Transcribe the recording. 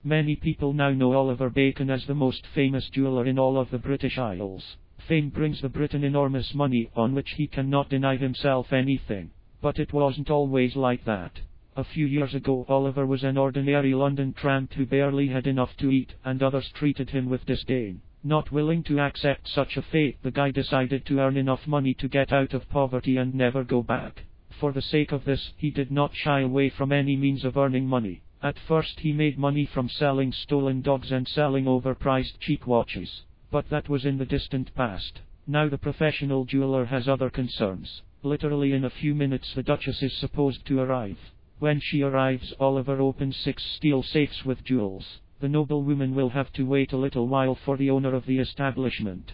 Many people now know Oliver Bacon as the most famous jeweller in all of the British Isles. Fame brings the Briton enormous money, on which he cannot deny himself anything. But it wasn't always like that. A few years ago, Oliver was an ordinary London tramp who barely had enough to eat, and others treated him with disdain. Not willing to accept such a fate, the guy decided to earn enough money to get out of poverty and never go back. For the sake of this, he did not shy away from any means of earning money. At first he made money from selling stolen dogs and selling overpriced cheap watches. But that was in the distant past. Now the professional jeweler has other concerns. Literally in a few minutes the Duchess is supposed to arrive. When she arrives, Oliver opens 6 steel safes with jewels. The noblewoman will have to wait a little while for the owner of the establishment.